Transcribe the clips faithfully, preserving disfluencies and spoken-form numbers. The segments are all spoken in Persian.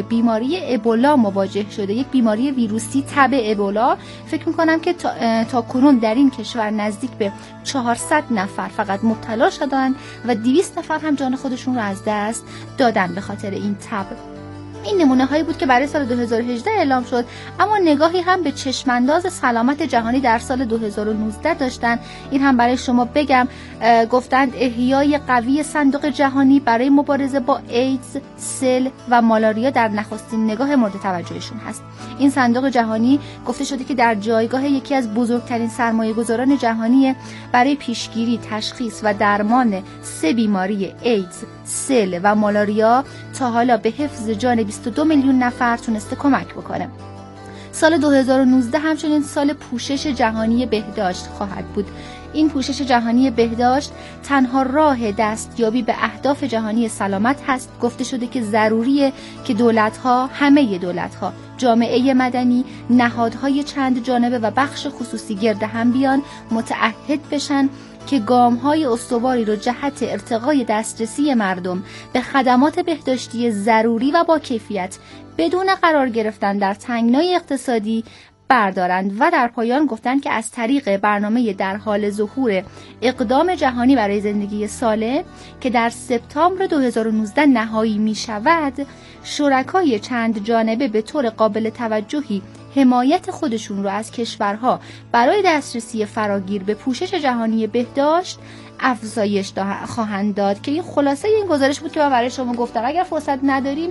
بیماری ابولا مواجه شده، یک بیماری ویروسی تب ابولا. فکر میکنم که تا, تا کنون در این کشور نزدیک به چهارصد نفر فقط مبتلا شدن و دویست نفر هم جان خودشون رو از دست دادن به خاطر این تب. این نمونه هایی بود که برای سال دو هزار و هجده اعلام شد، اما نگاهی هم به چشمانداز سلامت جهانی در سال دو هزار و نوزده داشتن. این هم برای شما بگم، گفتند احیای قوی صندوق جهانی برای مبارزه با ایدز، سل و مالاریا در نخستین نگاه مورد توجهشون هست. این صندوق جهانی گفته شده که در جایگاه یکی از بزرگترین سرمایه‌گذاران جهانی برای پیشگیری، تشخیص و درمان سه بیماری ایدز، سل و مالاریا تا حالا به حفظ جان بیست و دو میلیون نفر تونسته کمک بکنه. سال دو هزار و نوزده همچنین سال پوشش جهانی بهداشت خواهد بود. این پوشش جهانی بهداشت تنها راه دستیابی به اهداف جهانی سلامت هست. گفته شده که ضروریه که دولت‌ها، همه دولت‌ها، جامعه مدنی، نهادهای چند جانبه و بخش خصوصی گرد هم بیان، متعهد بشن که گام‌های استواری رو جهت ارتقای دسترسی مردم به خدمات بهداشتی ضروری و با کیفیت بدون قرار گرفتن در تنگنای اقتصادی بردارند. و در پایان گفتند که از طریق برنامه در حال ظهور اقدام جهانی برای زندگی سالم که در سپتامبر دو هزار و نوزده نهایی می شود، شرکای چند جانبه به طور قابل توجهی حمایت خودشون رو از کشورها برای دسترسی فراگیر به پوشش جهانی بهداشت افزایش خواهند داد. که این خلاصه این گزارش بود که من برای شما گفتم. اگر فرصت نداریم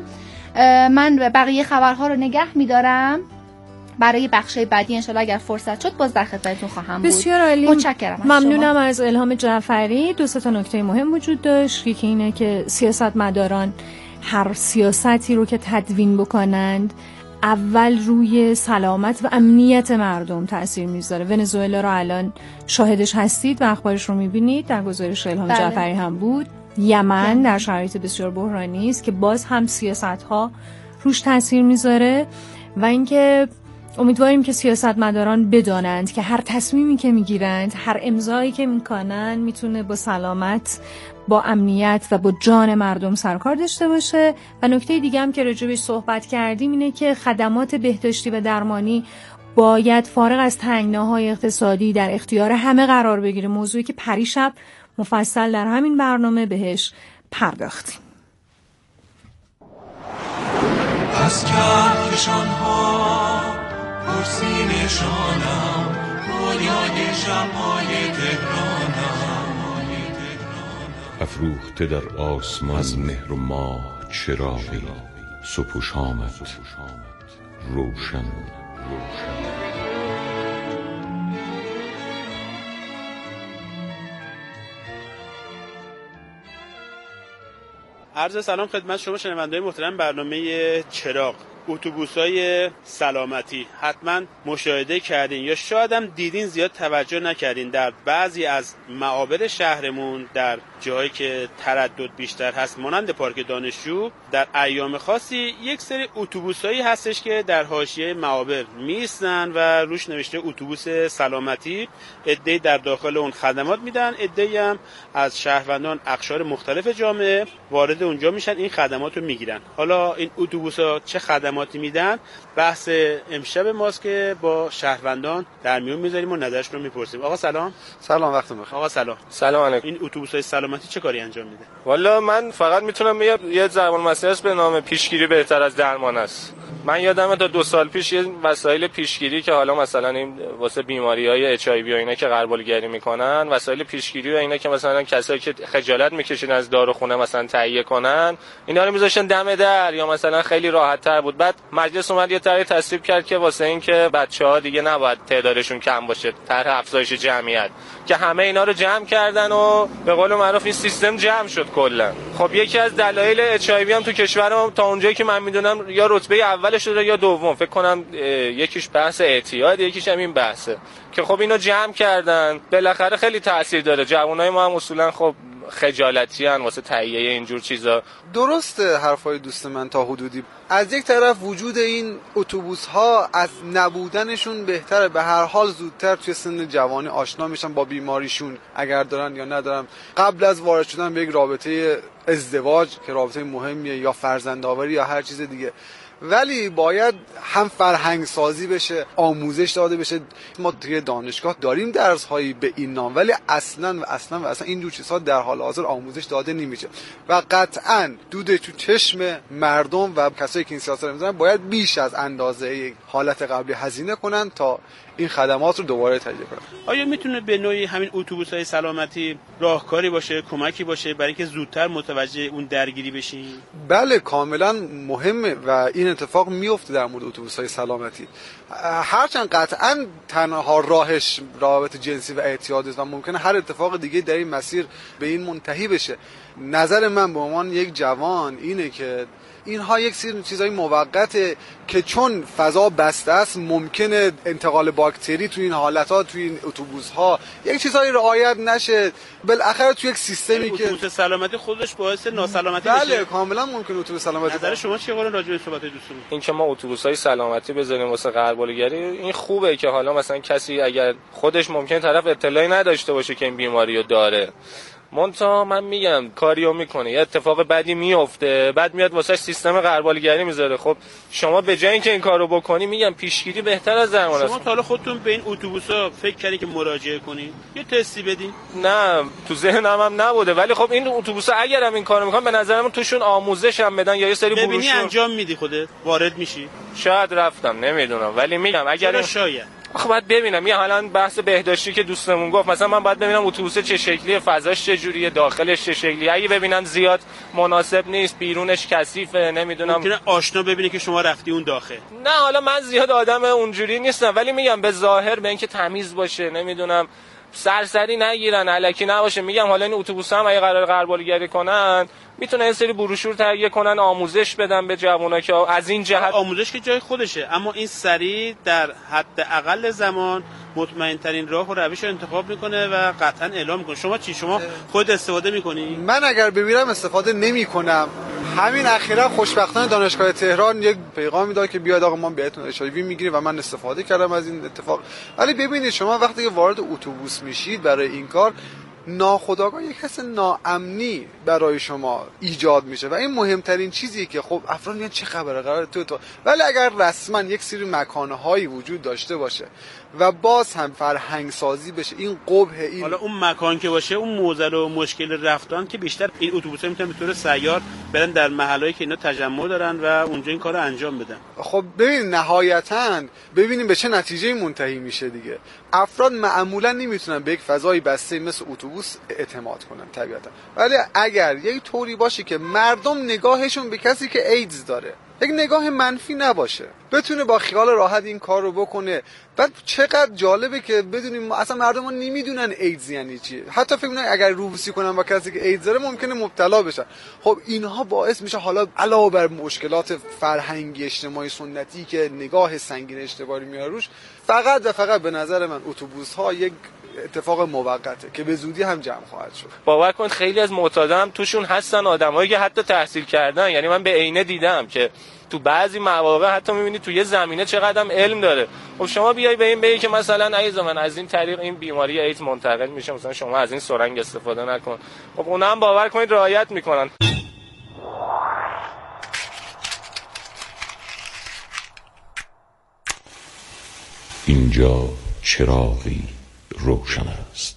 من بقیه خبرها رو نگه می‌دارم برای بخشای بعدی، انشالله اگر فرصت شد باز در خدمتتون خواهم بود. بسیار عالی، متشکرم. ممنونم از الهام جعفری. دو سه تا نکته مهم وجود داشت. یکی اینه که سیاستمداران هر سیاستی رو که تدوین بکنند اول روی سلامت و امنیت مردم تأثیر میذاره. ونزوئلا رو الان شاهدش هستید و اخبارش رو میبینید، در گزارش الهام بله. جعفری هم بود. یمن در شرایط بسیار بحرانی است که باز هم سیاست‌ها روش تأثیر میذاره. و اینکه امیدواریم که سیاستمداران بدانند که هر تصمیمی که میگیرند، هر امضایی که میکنن میتونه با سلامت، با امنیت و با جان مردم سرکار داشته باشه. و نکته دیگه هم که راجبش صحبت کردیم اینه که خدمات بهداشتی و درمانی باید فارغ از تنگناهای اقتصادی در اختیار همه قرار بگیره، موضوعی که پریشب مفصل در همین برنامه بهش پرداختیم. از کهکشان ها پرسینشانم، رویای شب‌های تهرانم، افروخته در آسمان از مهر و ماه چراغی، صبح و شامت روشن روشن. عرض سلام خدمت شما شنونده‌های محترم برنامه چراغ. اتوبوس‌های سلامتی حتما مشاهده کردین یا شاید هم دیدین، زیاد توجه نکردین. در بعضی از معابر شهرمون، در جایی که تردد بیشتر هست مانند پارک دانشجو، در ایام خاصی یک سری اتوبوس‌هایی هستش که در حاشیه معابر میستن و روش نوشته اتوبوس سلامتی. عده‌ای در داخل اون خدمات میدن، عده‌ای هم از شهروندان اقشار مختلف جامعه وارد اونجا میشن، این خدمات رو میگیرن. حالا این اتوبوس‌ها چه خدماتی میدن؟ بحث امشب ماست که با شهروندان در میون میذاریم و نظرشون رو میپرسیم. آقا سلام. سلام، وقتتون بخیر. آقا سلام. سلام علیکم. این اتوبوس‌های سلامتی چه کاری انجام میده؟ والا من فقط میتونم بگم یه ضرب المثل است به نام پیشگیری بهتر از درمان است. من یادمه تا دو سال پیش یه وسایل پیشگیری که حالا مثلا این واسه بیماری‌های اچ آی وی و اینا که غربالگری میکنن، وسایل پیشگیری و اینا که مثلا کسایی که خجالت میکشین از داروخونه مثلا تهیه کنن، اینا رو میذاشتن دم در یا مثلا خیلی راحت‌تر بود. بعد مجلس اومد یه طرح تصویب کرد که واسه این که بچه‌ها دیگه نباید تعدادشون کم باشه، طرح افزایش جمعیت، که همه اینا رو جمع کردن و به قول معروف این سیستم جمع شد کلا. خب یکی از دلایل اچ آی وی هم تو کشورم تا اونجایی که من میدونم یا رتبه اول شده یا دوم، فکر کنم یکیش بحث اعتیاد، یکیش هم این بحثه که خب اینو جمع کردن. بالاخره خیلی تاثیر داره. جوانای ما هم اصولا خب خجالتی ان واسه تهیه اینجور چیزا. درسته حرفای دوست من تا حدودی. از یک طرف وجود این اتوبوس ها از نبودنشون بهتره، به هر حال زودتر توی سن جوانی آشنا میشن با بیماریشون اگر دارن یا ندارن، قبل از وارد شدن به یک رابطه ازدواج که رابطه مهمیه یا فرزندآوری یا هر چیز دیگه، ولی باید هم فرهنگ سازی بشه، آموزش داده بشه. ما توی دانشگاه داریم درس هایی به این نام، ولی اصلا و اصلا و اصلا این دو چیزها در حال حاضر آموزش داده نمیشه و قطعا دود تو چشم مردم و کسایی که این سیاست رو میذارن باید بیش از اندازه حالت قبلی هزینه کنن تا این خدمات رو دوباره تجربه کنن. آیا میتونه به نوعی همین اتوبوس‌های سلامتی راهکاری باشه، کمکی باشه برای اینکه زودتر متوجه اون درگیری بشین؟ بله کاملا مهمه و این اتفاق میفته در مورد اتوبوس‌های سلامتی. هرچند قطعا تنها راهش روابط جنسی و اعتیاد است و ممکنه هر اتفاق دیگه در این مسیر به این منتهی بشه. نظر من به عنوان یک جوان اینه که اینها یک سری چیزای موقته که چون فضا بسته است ممکنه انتقال باکتری تو این حالت‌ها تو این اتوبوس‌ها یک چیزایی رعایت نشه، بالاخره تو یک سیستمی که اتوبوس سلامتی خودش باعث ناسلامتی بله بشه. بله کاملا ممکنه اتوبوس سلامتی. نظر شما چیه قرار راجع به صحبت دوستون؟ این که ما اتوبوس‌های سلامتی بذاریم واسه غربالگری این خوبه که حالا مثلا کسی اگر خودش ممکنه طرف اطلاعی نداشته باشه که این بیماری رو داره، منتها من میگم کاریو میکنه یه اتفاق بدی میفته بعد میاد واسه سیستم غربالگری میذاره. خب شما به جای اینکه این کارو بکنی میگم پیشگیری بهتر از درمان است. شما تا حالا خودتون به این اتوبوسا فکر کردین که مراجعه کنین یه تستی بدین؟ نه تو ذهنم هم نبوده، ولی خب این اتوبوسا اگر هم این کارو میکنن به نظر من توشون آموزش هم بدن یا یه سری بروشور. ببینی انجام میدی خودت وارد میشی؟ شاید رفتم نمیدونم، ولی میگم اگر این... شاید آخه باید ببینم. یه حالا بحث بهداشتی که دوستمون گفت مثلا من باید ببینم اتوبوس چه شکلیه، فضاش چه جوریه، داخلش چه شکلیه. اگه ببینن زیاد مناسب نیست، بیرونش کثیفه، نمیدونم ممکنه آشنا ببینه که شما رفتی اون داخل. نه حالا من زیاد آدم اونجوری نیستم، ولی میگم به ظاهر به اینکه تمیز باشه، نمیدونم سرسری نگیرن، الکی نباشه. میگم حالا این اتوبوس هم اگه قرار غربالگری کنن میتونن این سری بروشور تهیه کنن، آموزش بدن به جوونا که از این جهت آموزش که جای خودشه، اما این سریع در حد اقل زمان مطمئن ترین راه و روش رو انتخاب میکنه و قطعا اعلام میکنه. شما چی؟ شما خود استفاده میکنی؟ من اگر ببینم استفاده نمیکنم. همین اخیرا خوشبختانه دانشگاه تهران یک پیغامی داد که بیاد آقا ما بهتون اچ آی وی میگیریم و من استفاده کردم از این اتفاق. ولی ببینید شما وقتی که وارد اتوبوس میشید برای این کار ناخودآگاه یک حس ناامنی برای شما ایجاد میشه و این مهمترین چیزیه که خب افراد میگن چه خبره قراره تو تو ولی اگر رسما یک سری مکانهایی وجود داشته باشه و باز هم فرهنگ سازی بشه این قبح این حالا اون مکان که باشه اون معضل و مشکل رفتن که بیشتر این اتوبوس‌ها میتونن به طور سیار برن در محلهایی که اینا تجمع دارن و اونجا این کارو انجام بدن. خب ببین نهایتاً ببینیم به چه نتیجه‌ای منتهی میشه دیگه. افراد معمولا نمیتونن به یک فضای بسته مثل اتوبوس اعتماد کنن طبیعتا، ولی اگر یک طوری باشه که مردم نگاهشون به کسی که ایدز داره یک نگاه منفی نباشه، بتونه با خیال راحت این کار رو بکنه. بعد چقدر جالبه که بدونیم اصلا مردم ها نمیدونن ایدز یعنی چیه، حتی فکر میکنن اگر روبوسی کنن با کسی که ایدز داره ممکنه مبتلا بشن. خب اینها باعث میشه حالا علاوه بر مشکلات فرهنگی اجتماعی سنتی که نگاه سنگین اشتباهی میاره روش، فقط و فقط به نظر من اتوبوس ها یک اتفاق موقته که به زودی هم جمع خواهد شد. باور کن خیلی از معتادا هم توشون هستن آدمایی که حتی تحصیل کردن، یعنی من به عینه دیدم که تو بعضی مواقع حتی می‌بینی تو یه زمینه چقدر هم علم داره. خب شما بیای به این بگی که مثلا عزیز من از این طریق این بیماری ایدز منتقل میشه، مثلا شما از این سرنگ استفاده نکن. خب اونها هم باور کنید رعایت میکنن. اینجا چراغی روشن است.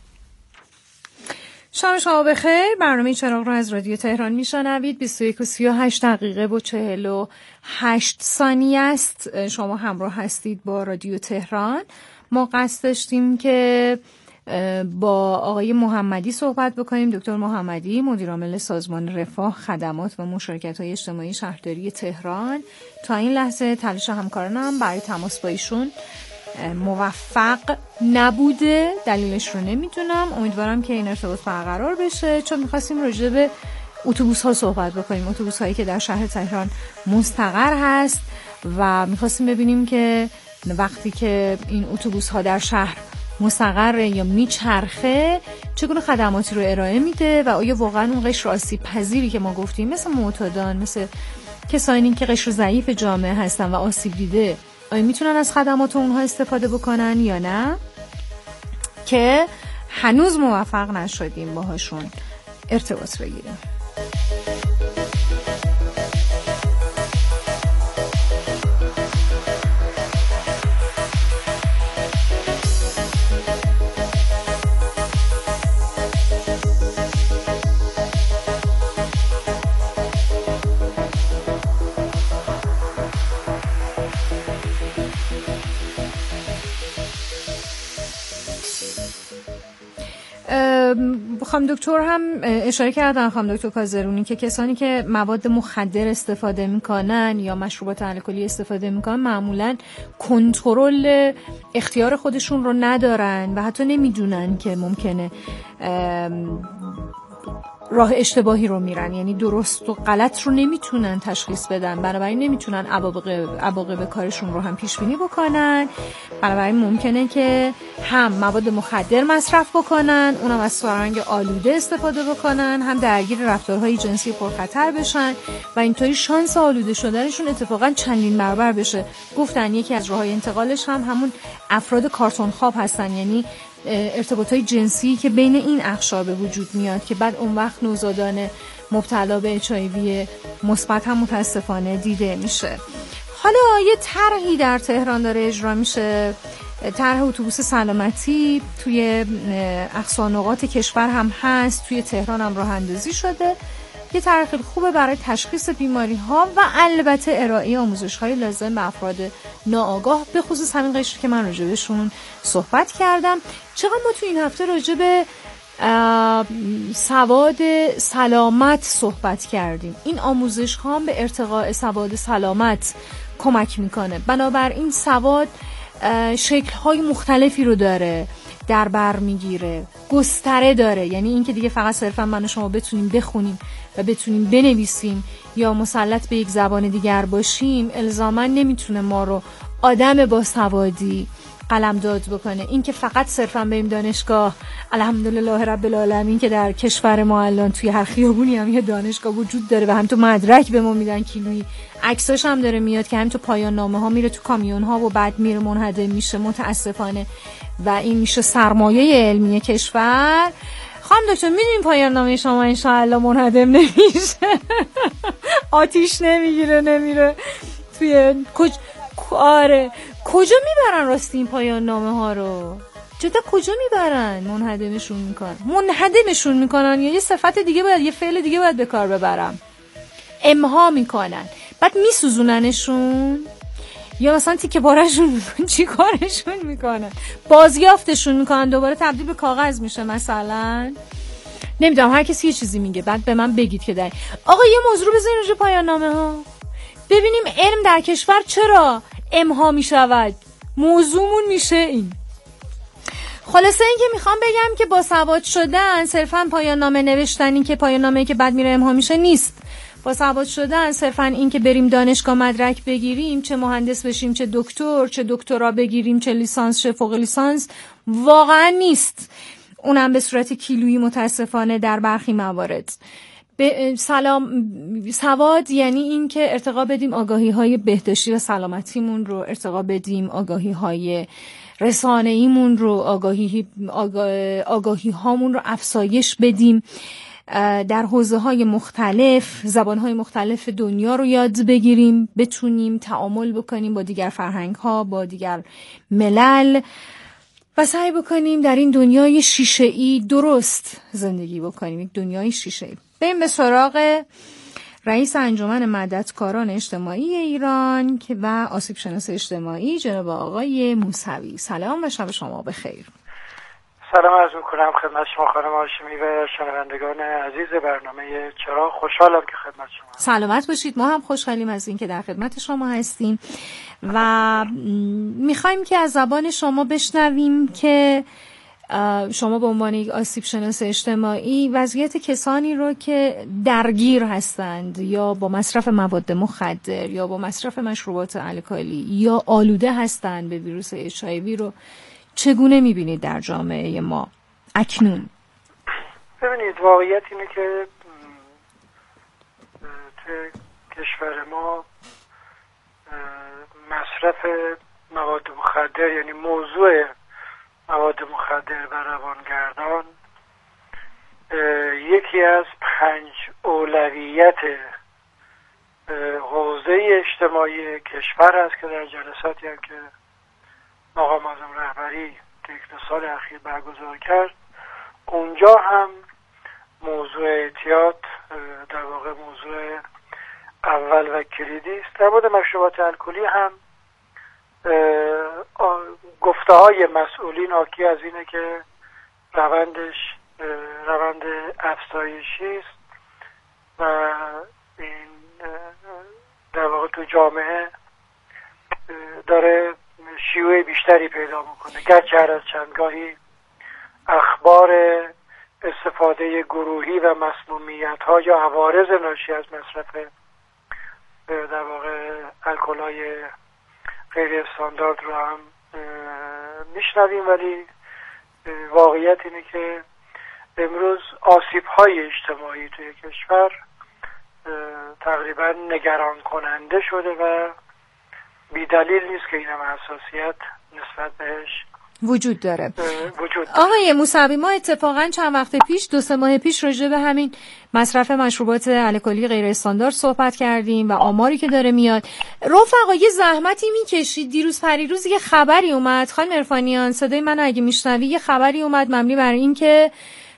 شام شما بخیر. برنامه چراغ رو از رادیو تهران میشنوید. بیست و یک و سی و هشت دقیقه و چهل و هشت ثانیه است. شما همراه هستید با رادیو تهران. ما قصد داشتیم که با آقای محمدی صحبت بکنیم. دکتر محمدی مدیر عامل سازمان رفاه خدمات و مشارکت‌های اجتماعی شهرداری تهران. تا این لحظه تلاش همکارانم برای تماس با ایشون موفق نبوده، دلیلش رو نمیدونم. امیدوارم که این ارتباط برقرار بشه، چون می‌خواستیم راجع به اتوبوس ها صحبت بکنیم، اتوبوس هایی که در شهر تهران مستقر هست و می‌خواستیم ببینیم که وقتی که این اتوبوس ها در شهر مستقر یا میچرخه چگونه خدماتی رو ارائه میده و آیا واقعا اون قشر آسیب پذیری که ما گفتیم مثل معتادان، مثل کسانی که قشر ضعیف جامعه هستن و آسیب دیده، آیا میتونن از خدمات اونها استفاده بکنن یا نه، که هنوز موفق نشدیم باهاشون ارتباط بگیریم. خانم دکتر هم اشاره کردن، خانم دکتر کازرونی، که کسانی که مواد مخدر استفاده میکنن یا مشروبات الکلی استفاده میکنن معمولا کنترل اختیار خودشون رو ندارن و حتی نمیدونن که ممکنه راه اشتباهی رو میرن، یعنی درست و غلط رو نمیتونن تشخیص بدن، بنابراین نمیتونن عواقب عواقب کارشون رو هم پیش بینی بکنن. بنابراین ممکنه که هم مواد مخدر مصرف بکنن، اونم از فرهنگ آلوده استفاده بکنن، هم درگیر رفتارهای جنسی پرخطر بشن و اینطوری شانس آلوده شدنشون اتفاقا چندین برابر بشه. گفتن یکی از راههای انتقالش هم همون افراد کارتون خواب هستن، یعنی ارتباطات جنسی که بین این اقشار به وجود میاد که بعد اون وقت نوزادان مبتلا به اچ آی وی مثبت هم متاسفانه دیده میشه. حالا یه طرحی در تهران داره اجرا میشه، طرح اتوبوس سلامتی توی اقصا نقاط کشور هم هست، توی تهران هم راه اندازی شده. یه طرح خیلی خوبه برای تشخیص بیماری ها و البته ارائه آموزش های لازم به افراد ناآگاه، به خصوص همین قشری که من راجع بهشون صحبت کردم. چقدر ما تو این هفته راجع به سواد سلامت صحبت کردیم. این آموزش ها به ارتقاء سواد سلامت کمک میکنه. بنابراین سواد شکل های مختلفی رو داره، در بر میگیره، گستره داره، یعنی این که دیگه فقط صرفا من و شما بتونیم بخونیم و بتونیم بنویسیم یا مسلط به یک زبان دیگر باشیم الزاما نمیتونه ما رو آدم با سوادی قلمداد بکنه. این که فقط صرفا بریم دانشگاه، الحمدلله رب العالمین که در کشور ما الان توی هر خیابونی هم یه دانشگاه وجود داره و هم تو مدرک به ما میدن کیلویی، عکساش هم داره میاد که هم تو پایان نامه ها میره تو کامیون ها و بعد میره منهدم میشه متاسفانه و این میشه سرمایه علمی کشور. خانم دکتر میدونین پایان نامه شما انشاءالله منهدم نمیشه آتیش نمیگیره نمیره توی کج... آره کجا میبرن راستی این پایان نامه ها رو؟ جدا کجا میبرن؟ منهدمشون میکنن منهدمشون میکنن یا یه صفت دیگه باید، یه فعل دیگه باید به کار ببرم، امها میکنن، بعد میسوزوننشون یا مثلا تیکه پارهشون چی کارشون میکنن؟ بازیافتشون میکنن، دوباره تبدیل به کاغذ میشه مثلا. نمیدونم، هر کسی یه چیزی میگه، بعد به من بگید که در آقا یه موضوع بزنین روی پایان نامه ها ببینیم علم در کشور چرا امها میشود. موضوعمون میشه این. خلاصه این که میخوام بگم که با سواد شدن صرفا پایان نامه نوشتن، این که پایان نامه‌ای که بعد میره امها میشه نیست. با سواد شدن صرفا این که بریم دانشگاه مدرک بگیریم، چه مهندس بشیم، چه دکتر، چه دکترا بگیریم، چه لیسانس، چه فوق لیسانس، واقعا نیست. اونم به صورت کیلویی متاسفانه در برخی موارد. به سلام سواد یعنی این که ارتقا بدیم آگاهی های بهداشتی و سلامتیمون رو، ارتقا بدیم آگاهی های رسانه‌ایمون رو، آگاهی آگاه، آگاهی هامون رو افزایش بدیم، در حوزه های مختلف، زبان های مختلف دنیا رو یاد بگیریم، بتونیم تعامل بکنیم با دیگر فرهنگ ها، با دیگر ملل و سعی بکنیم در این دنیای شیشه‌ای درست زندگی بکنیم، یک دنیای شیشه‌ای. بریم به سراغ رئیس انجمن مددکاران اجتماعی ایران که و آسیب شناس اجتماعی جناب آقای موسوی. سلام و شب شما بخیر. سلام عرض می‌کنم خدمت شما خانم هاشمی و شنوندگان عزیز برنامه چراغ. خوشحالم که خدمت شما. سلامت باشید. ما هم خوشحالیم از این که در خدمت شما هستیم و می‌خوایم که از زبان شما بشنویم که شما به عنوان یک آسیب شناس اجتماعی وضعیت کسانی رو که درگیر هستند یا با مصرف مواد مخدر یا با مصرف مشروبات الکلی یا آلوده هستند به ویروس اچ آی وی رو چگونه می‌بینید در جامعه ما اکنون؟ ببینید، واقعیت اینه که توی کشور ما مصرف مواد مخدر، یعنی موضوع مواد مخدر و روانگردان، یکی از پنج اولویت حوزه اجتماعی کشور است که در جلساتی هم که مقام معظم رهبری یک دو سال اخیر برگزار کرد، اونجا هم موضوع اعتیاد در واقع موضوع اول و کلیدی است. در مورد مشروبات الکلی هم گفته های مسئولین حاکی از اینه که روندش روند افزایشی است و این در واقع تو جامعه داره شیوع بیشتری پیدا میکنه، گرچه هر از چندگاهی اخبار استفاده گروهی و مسمومیت ها یا عوارض ناشی از مصرف در واقع الکل‌های غیر استاندارد رو هم میشنویم، ولی واقعیت اینه که امروز آسیب های اجتماعی توی کشور تقریبا نگران کننده شده و بی دلیل نیست که این هم حساسیت نسبت بهش وجود داره. وجود داره. آقای موسوی، ما اتفاقا چند وقت پیش دو سه ماه پیش راجع به همین مصرف مشروبات الکلی غیر استاندارد صحبت کردیم و آماری که داره میاد. رفقا یه زحمتی میکشید. دیروز پریروز یه خبری اومد، خانم عرفانیان صدای من اگه میشنوی، یه خبری اومد مبنی بر این که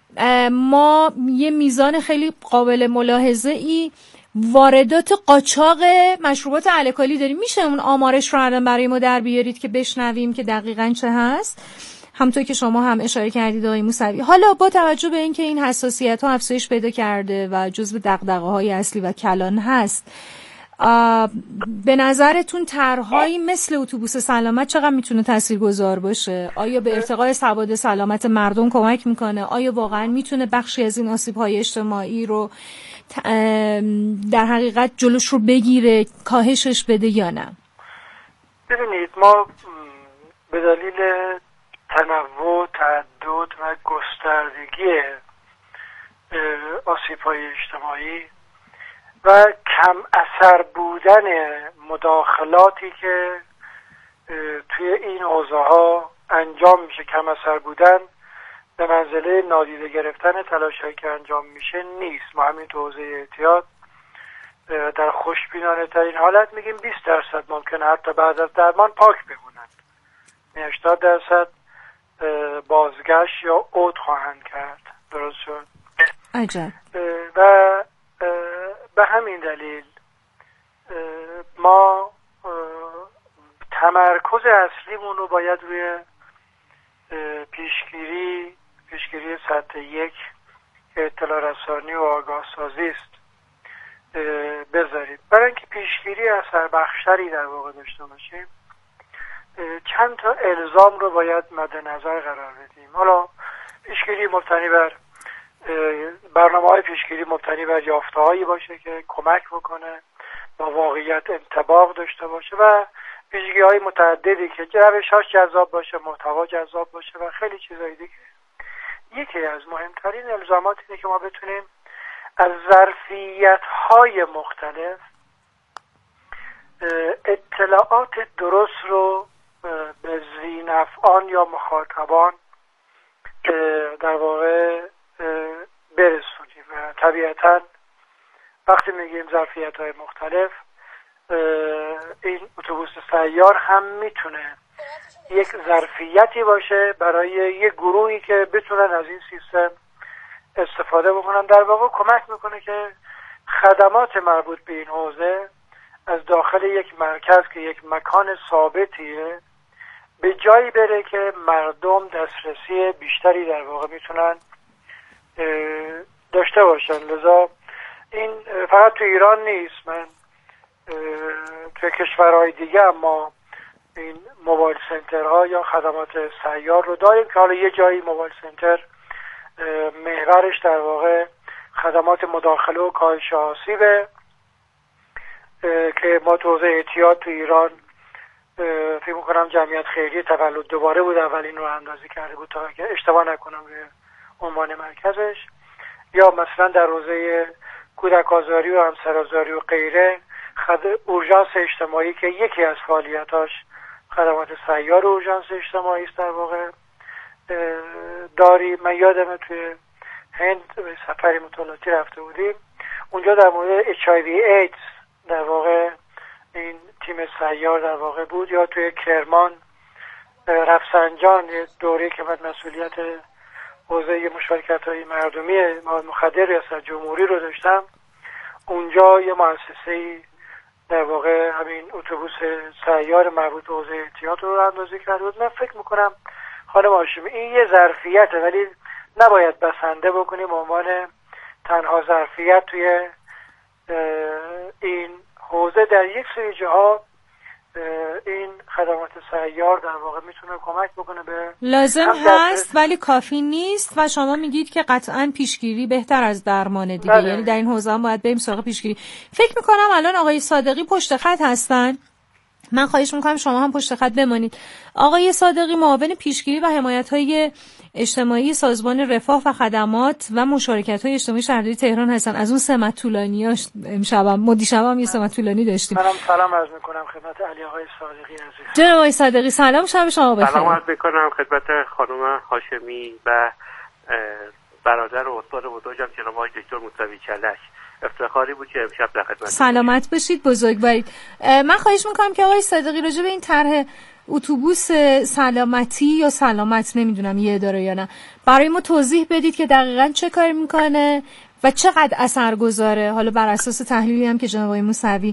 ما یه میزان خیلی قابل ملاحظه ای واردات قاچاق مشروبات الکلی داریم. میشه اون آمارش رو الان برای ما در بیارید که بشنویم که دقیقاً چه هست؟ همونطور که شما هم اشاره کردید آقای موسوی. حالا با توجه به اینکه این حساسیت ها افزایش پیدا کرده و جزو دغدغه‌های اصلی و کلان هست، به نظرتون طرح‌هایی مثل اتوبوس سلامت چقدر میتونه تاثیرگذار باشه؟ آیا به ارتقای سواد سلامت مردم کمک میکنه؟ آیا واقعا میتونه بخشی از این آسیب‌های اجتماعی رو در حقیقت جلوش رو بگیره، کاهشش بده یا نه؟ ببینید، ما به دلیل تنوع، تعدد و گستردگی آسیب‌های اجتماعی و کم اثر بودن مداخلاتی که توی این حوزه‌ها انجام میشه، کم اثر بودن به منزله نادیده گرفتن تلاش‌هایی که انجام میشه نیست. ما همین تو حوزه احتیاط در خوشبینانه ترین حالت میگیم بیست درصد ممکنه حتی بعد از درمان پاک بمونند، هشتاد درصد بازگشت یا عود خواهند کرد. درست شد؟ عجب. و به همین دلیل ما تمرکز اصلیمون رو باید روی پیشگیری پیشگیری سطح یک که اطلاع رسانی و آگاه سازی است بذاریم. برای اینکه پیشگیری اثر بخشتری در واقع داشته باشیم چند تا الزام رو باید مد نظر قرار بدیم. حالا پیشگیری مبتنی بر برنامه‌های پیشگیری مبتنی بر یافته‌هایی باشه که کمک بکنه با واقعیت انطباق داشته باشه و ویژگی‌های متعددی که روش‌هاش جذاب باشه، محتوا جذاب باشه و خیلی چیزای دیگه. یکی از مهمترین الزامات اینه که ما بتونیم از ظرفیت‌های مختلف اطلاعات درست رو به ذی‌نفعان یا مخاطبان در واقع برسونیم و طبیعتاً وقتی میگیم ظرفیت‌های مختلف، این اتوبوس سیار هم میتونه یک ظرفیتی باشه برای یک گروهی که بتونن از این سیستم استفاده بکنن. در واقع کمک میکنه که خدمات مربوط به این حوزه از داخل یک مرکز که یک مکان ثابتیه به جایی بره که مردم دسترسی بیشتری در واقع میتونن داشته باشن. لذا این فقط تو ایران نیست، من توی کشورهای دیگه اما این موبایل سنترها یا خدمات سیار رو داریم که حالا یه جایی موبایل سنتر محورش در واقع خدمات مداخله و کاهش آسیبه که ما تو حوزه احتیاط تو ایران فکر می‌کنم جمعیت خیریه تولد دوباره بود اولین رو اندازی کرده بود تا که اشتباه نکنم روی عنوان مرکزش، یا مثلا در حوزه کودک آزاری و همسرآزاری و غیره خد... اورژانس اجتماعی که یکی از فعالیتاش خدمات سیار اورژانس اجتماعی است در واقع داری. من یادمه توی هند به سفری مطالعاتی رفته بودیم، اونجا در مورد اچ آی وی ایدز در واقع این تیم سیار در واقع بود، یا توی کرمان رفسنجان دوره که من مسئولیت حوزه مشارکت‌های مردمی مواد مخدر ریاست جمهوری رو داشتم، اونجا یه مؤسسه‌ای در واقع همین اتوبوس سیار مربوط به حوزه احتیاط رو اندازی کرده بود. من فکر میکنم خانم هاشمی این یه ظرفیته، ولی نباید بسنده بکنیم به عنوان تنها ظرفیت توی این حوزه. در یک سری جاها این خدمات سیار در واقع میتونه کمک بکنه به لازم هست ولی کافی نیست و شما میگید که قطعاً پیشگیری بهتر از درمان دیگه. بله. یعنی در این حوزه هم باید بریم سراغ پیشگیری. فکر میکنم الان آقای صادقی پشت خط هستن. من خواهش میکنم شما هم پشت خط بمانید. آقای صادقی معاون پیشگیری و حمایت‌های اجتماعی سازمان رفاه و خدمات و مشارکت‌های اجتماعی شهرداری تهران هستن. از اون سمت طولانیاش امشبم مدیشبم یه سمت طولانی داشتیم. منم سلام عرض میکنم خدمت علی آقای صادقی عزیز. جناب آقای صادقی سلام، شب شما بخیر. سلام عرض میکنم خدمت خانم هاشمی و برادر و استاد بزرگم جناب آقای دکتر موسوی کلک. افتخاری بود که امشب در خدمت. سلامت باشید، بزرگوارید. من خواهش میکنم که آقای صادقی راجع به این طرح اتوبوس سلامتی یا سلامت، نمیدونم یه اداره یا نه، برای ما توضیح بدید که دقیقاً چه کار میکنه و چقدر اثرگذاره. حالا بر اساس تحلیلی هم که جناب آقای موسوی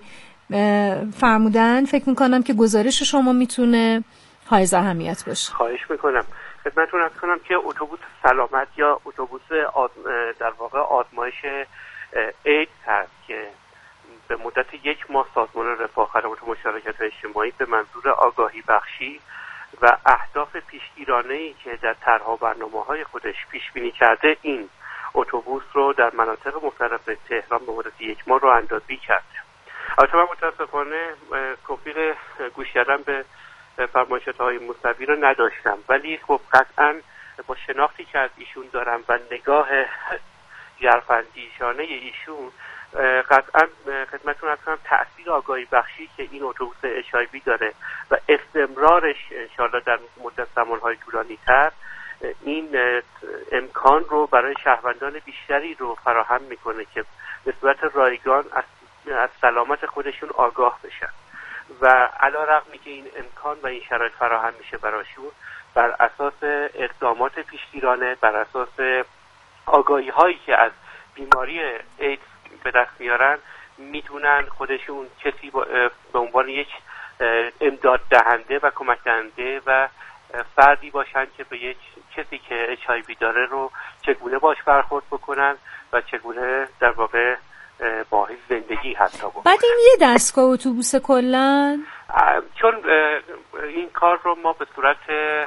فرمودن فکر میکنم که گزارش شما میتونه حائز اهمیت باشه. خواهش میکنم. خدمتتون عرض کنم که اتوبوس سلامت یا اتوبوس آد... در واقع آزمایش ایدز هست که به مدت یک ماه سازمان رفاه خدمات و مشارکت اجتماعی به منظور آگاهی بخشی و اهداف پیشگیرانه‌ای که در طرح و برنامه‌های خودش پیش بینی کرده این اتوبوس رو در مناطق مختلف تهران به مدت یک ماه رو اندازی کرده. البته من متاسفانه توفیق گوش کردن به فرمایشات‌های موسوی رو نداشتم، ولی خب قطعاً با شناختی که از ایشون دارم و نگاه ژرف‌اندیشانه ایشون قطعا خدمتتون عرض کنم تأثیر آگاهی بخشی که این اتوبوس اچ آی وی داره و استمرارش انشاءالله در مدت زمانهای طولانی تر این امکان رو برای شهروندان بیشتری رو فراهم میکنه که به صورت رایگان از, از سلامت خودشون آگاه بشن و علی رغمی که این امکان و این شرایط فراهم میشه براشون، بر اساس اقدامات پیشگیرانه، بر اساس آگاهی هایی که از بیماری ایدز به دست میارن، میتونن خودشون کسی به عنوان یک امداد دهنده و کمک دهنده و فردی باشن که به یک کسی که اچ آی وی داره رو چگونه باش برخورد بکنن و چگونه در واقع باعث زندگی حتی بکنن. بعد این یه دستگاه اتوبوس کلن؟ چون این کار رو ما به صورت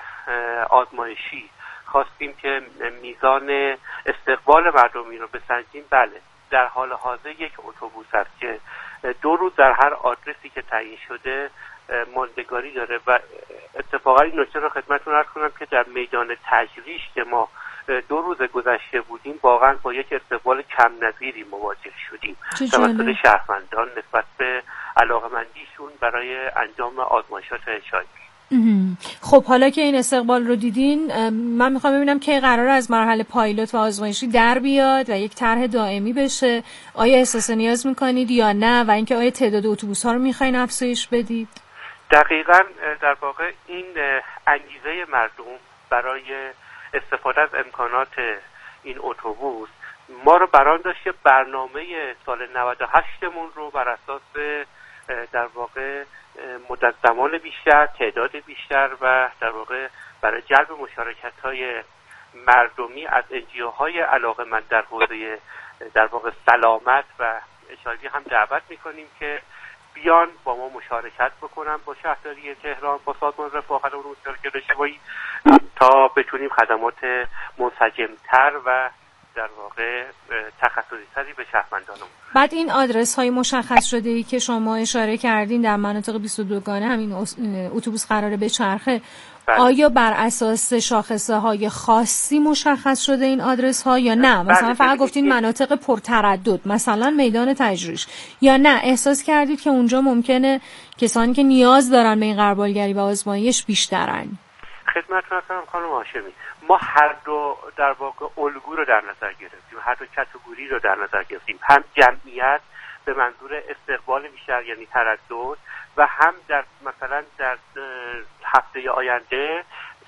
آزمایشی خواستیم که میزان استقبال مردمی رو بسنجیم. بله، در حال حاضر یک اتوبوس است که دو روز در هر آدرسی که تعیین شده ماندگاری داره و اتفاقا این نکته رو خدمتتون عرض کنم که در میدان تجریش که ما دو روز گذشته بودیم واقعا با یک استقبال کم نظیری مواجه شدیم توسط شهروندان نسبت به علاقه‌مندیشون برای انجام آزمایشات اچ آی وی. خب حالا که این استقبال رو دیدین، من میخوام ببینم که قراره از مرحله پایلوت و آزمایشی در بیاد و یک طرح دائمی بشه. آیا احساس نیاز میکنید یا نه؟ و اینکه آیا تعداد اتوبوس ها رو میخواین افزایش بدید؟ دقیقاً در واقع این انگیزه مردم برای استفاده از امکانات این اتوبوس ما رو بران داشت که برنامه سال نود و هشت مون رو بر اساس در واقع مدت زمان بیشتر، تعداد بیشتر و در واقع برای جلب مشارکت‌های مردمی از انجیوهای علاقه‌مند در حوزه در واقع سلامت و اچ آی وی هم دعوت می‌کنیم که بیان با ما مشارکت بکنن با شهرداری تهران، با سازمان رفاه خدمات و مشارکت اجتماعی تا بتونیم خدمات منسجم‌تر و در واقع تخصصی تری به شهروندانمون. بعد این آدرس های مشخص شده ای که شما اشاره کردین در مناطق بیست و دو گانه همین اتوبوس قراره بچرخه، بله. آیا بر اساس شاخصه های خاصی مشخص شده این آدرس ها یا نه؟ مثلا بله. فقط گفتین مناطق پرتردد، مثلا میدان تجریش، یا نه احساس کردید که اونجا ممکنه کسانی که نیاز دارن به این غربالگری و آزمایش بیشترن؟ خدمتتون هستم خانم هاشمی، ما هر دو در واقع الگو رو در نظر گرفتیم، هر دو کاتگوری رو در نظر گرفتیم، هم جمعیت به منظور استقبال بیشتر یعنی تردد و هم در مثلا در هفته آینده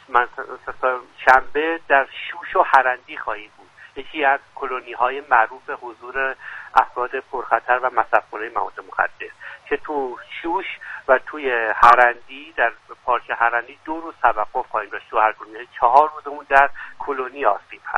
مثلا شنبه در شوش و هرندی خواهیم بود، یکی از کلونی های معروف حضور افراد پرخطر و مصرف کننده مواد مخدر که تو شوش و توی هرندی در پارک هرندی دو روز توقف خواهیم داشت. تو هر کلونی چهار روزمون در کلونی آسیب هست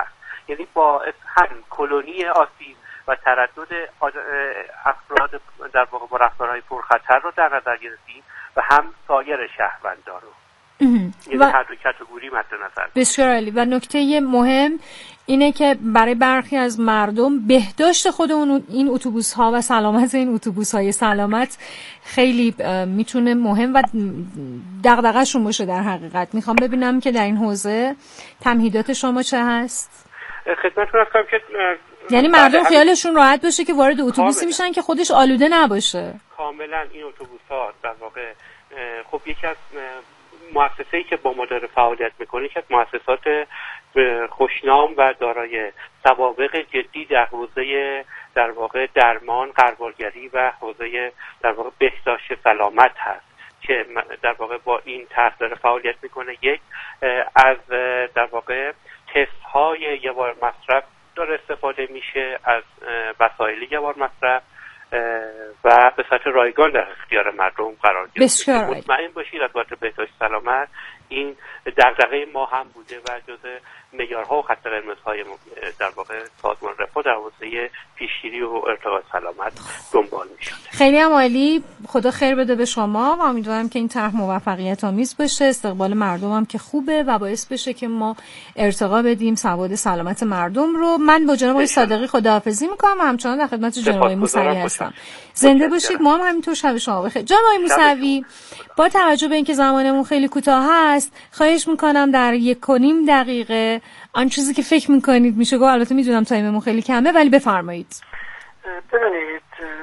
یعنی باعث هم کلونی آسیب و تردد افراد در واقع با رفتارهای پرخطر رو در نظر گرفتیم و هم سایر شهروندان رو. یعنی هر دو کاتگوری مد نظر. بسیار عالی. و نکته مهم اینه که برای برخی از مردم بهداشت خود اون این اتوبوس ها و سلامت این اتوبوس های سلامت خیلی میتونه مهم و دغدغه شون باشه. در حقیقت میخوام ببینم که در این حوزه تمهیدات شما چه هست؟ خدمتتون عرض کنم که یعنی مردم خیالشون راحت باشه که وارد اتوبوسی میشن که خودش آلوده نباشه. کاملا این اتوبوس ها در واقع خب یکی از مؤسسه‌ای که با ما داره فعالیت میکنه که مؤسسات خوشنام و دارای سوابق جدی در حوزه در واقع درمان، غربالگری و حوزه در واقع بهداشت سلامت هست که در واقع با این طرح داره فعالیت میکنه. یک از در واقع تست های یه بار مصرف داره استفاده میشه، از وسایل یه بار مصرف و به صورت رایگان در اختیار مردم قرار گرفته. مطمئن باشید از وقت بهداشت سلامت این دغدغه ما هم بوده و جزء معیارها و خط قرمزهای در واقع سازمان رفاه در حوزه پیشگیری و ارتقاء سلامت دنبال می‌شده. خیلی هم عالی. خدا خیر بده به شما و امیدوارم که این طرح موفقیت آمیز باشه، استقبال مردم هم که خوبه و باعث بشه که ما ارتقا بدیم سواد سلامت مردم رو. من با جناب آقای صادقی خداحافظی می‌کنم و همچنان در خدمت جناب آقای موسوی هستم. زنده باشید. ما هم همینطور شب شما بخیر. جناب آقای موسوی، با توجه به اینکه زمانمون خیلی کوتاه هست، خواهش می‌کنم در یک و نیم دقیقه آن چیزی که فکر میکنید میشه گفت، البته میدونم تایممون خیلی کمه ولی بفرمایید. ببینید،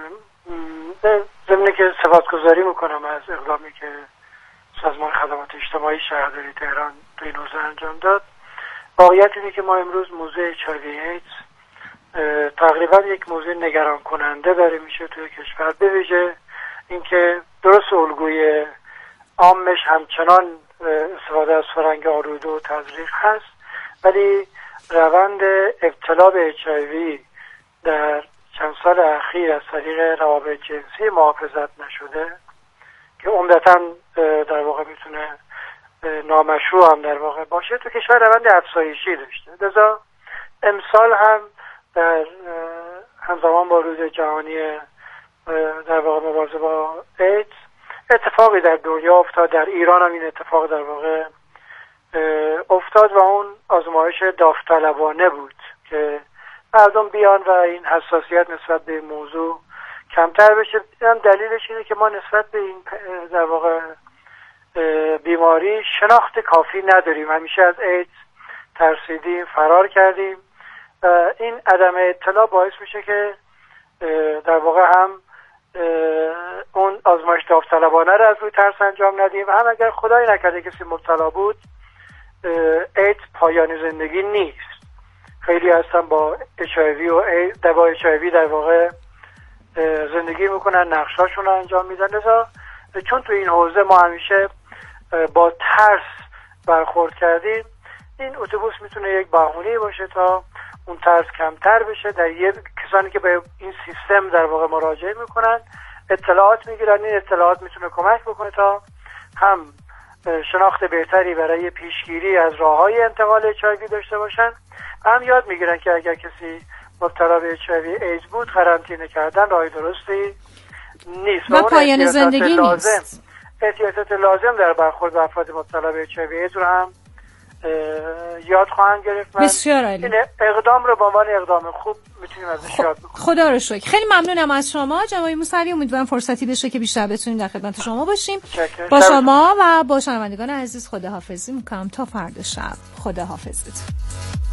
ضمن که سپاسگزاری میکنم از اقدامی که سازمان خدمات اجتماعی شهرداری تهران تو این حوزه انجام داد. واقعیت اینه که ما امروز موضوع اچ آی وی ایدز تقریبا یک موضوع نگران کننده داره میشه توی کشور، به ویژه اینکه درست الگوی عامش همچنان استفاده از فرنگ آلوده و تزریق هست، ولی روند ابتلا به اچ آی وی در چند سال اخیر از طریق روابط جنسی محافظت نشده که عمدتاً در واقع میتونه نامشروع هم در واقع باشه، تو کشور روند افزایشی داشته. لذا امسال هم در همزمان با روز جهانی در واقع مبارزه با ایدز اتفاقی در دنیا افتاد، در ایران هم این اتفاق در واقع افتاد و اون آزمایش داوطلبانه بود که مردم بیان و این حساسیت نسبت به این موضوع کمتر بشه. هم دلیلش اینه که ما نسبت به این در واقع بیماری شناخت کافی نداریم، همیشه از ایدز ترسیدیم، فرار کردیم و این عدم اطلاع باعث میشه که در واقع هم اون آزمایش داوطلبانه رو از روی ترس انجام ندیم و هم اگر خدای نکرده کسی مبتلا بود ایدز پایان زندگی نیست. خیلی هستن با اچ آی وی و با اچ آی وی در واقع زندگی میکنن، نقشاشون رو انجام میدن. لذا چون تو این حوزه ما همیشه با ترس برخورد کردیم، این اتوبوس میتونه یک بهونه باشه تا اون ترس کمتر بشه. در یه کسانی که به این سیستم در واقع مراجعه میکنن اطلاعات میگیرن، این اطلاعات میتونه کمک بکنه تا هم شناخت بهتری برای پیشگیری از راههای انتقال اچ آی وی داشته باشن، هم یاد میگیرن که اگر کسی مبتلا به اچ آی وی ایدز بود قرنطینه کردن راه درستی نیست و پایان زندگی لازم نیست. احتیاطات لازم در برخورد با افراد مبتلا به اچ آی وی ایدز رو هم یاد خواهند گرفت. بسیار عالی. این اقدام رو به عنوان اقدام خوب میتونیم ازش یاد بکنیم. خدا رو شکر. خیلی ممنونم از شما جناب موسوی. امیدوارم فرصتی بشه که بیشتر بتونیم در خدمت شما باشیم. با شما و با شنوندگان عزیز خداحافظی میکنم تا فردا شب. خداحافظتون.